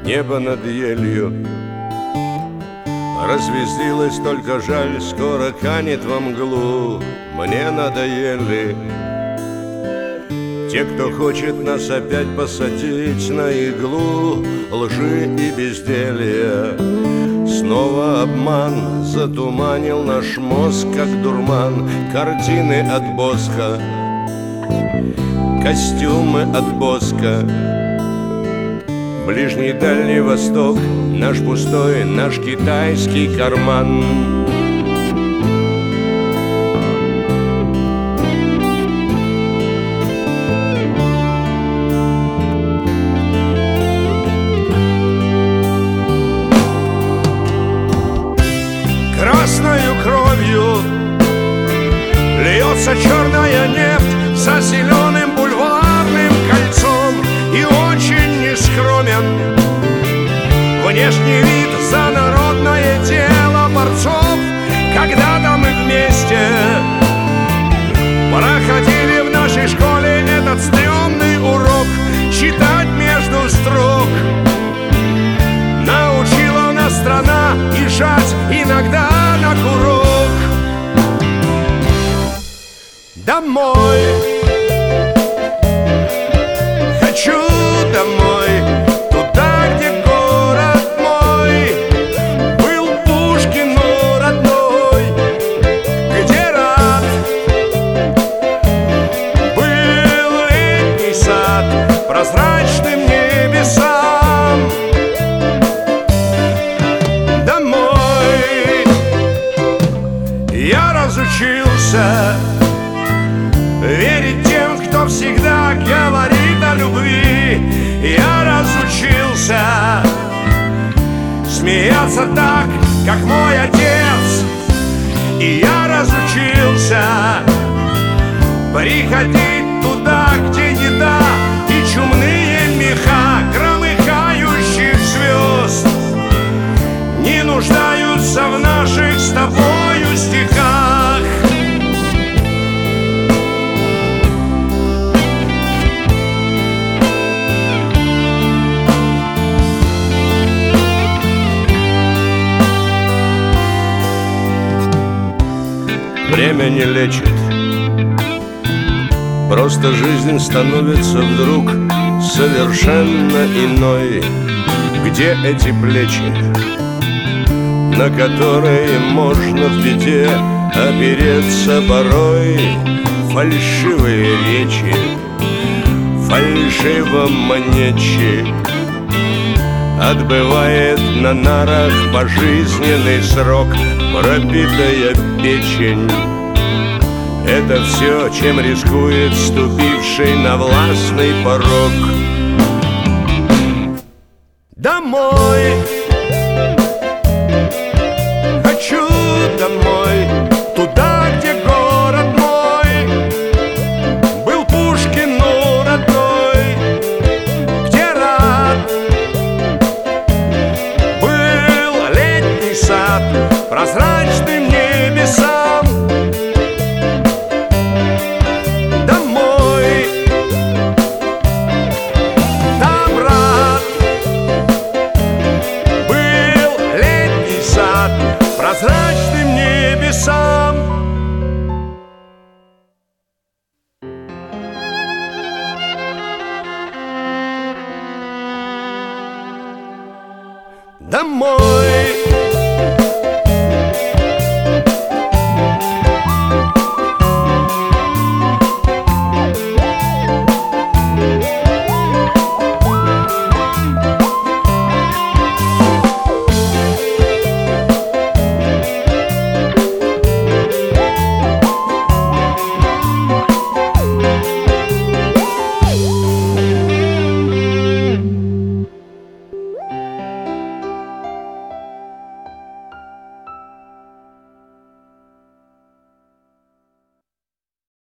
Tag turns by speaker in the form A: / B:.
A: небо над елью. Развездилась, только жаль, скоро канет во мглу. Мне надоели те, кто хочет нас опять посадить на иглу лжи и безделья. Снова обман затуманил наш мозг, как дурман. Картины от Босха, костюмы от Боска, Ближний и Дальний Восток, наш пустой, наш китайский карман. Красною кровью льется черная нефть за зеленым бульварным кольцом, и очень нескромен внешний вид за народное дело борцов. Когда-то мы вместе проходили в нашей школе этот стрёмный урок читать между строк. Научила нас страна и жать иногда на курок. Домой, хочу домой, туда, где город мой был Пушкину родной, где рад был летний сад прозрачным небесам. Домой я разучился верить тем, кто всегда говорит о любви. Я разучился смеяться так, как мой отец. И я разучился приходить туда, где еда и чумные меха громыхающих звезд не нуждаются в наших с тобою стихах. Время не лечит, просто жизнь становится вдруг совершенно иной. Где эти плечи, на которые можно в беде опереться порой? Фальшивые речи, фальшиво-манечи, отбывает на нарах пожизненный срок пропитая печень. Это все, чем рискует ступивший на властный порог. Домой, хочу домой, туда, где город мой был Пушкину родной, где рад был летний сад прозрачным небесам. Домой, там рад был летний сад прозрачным небесам. Домой.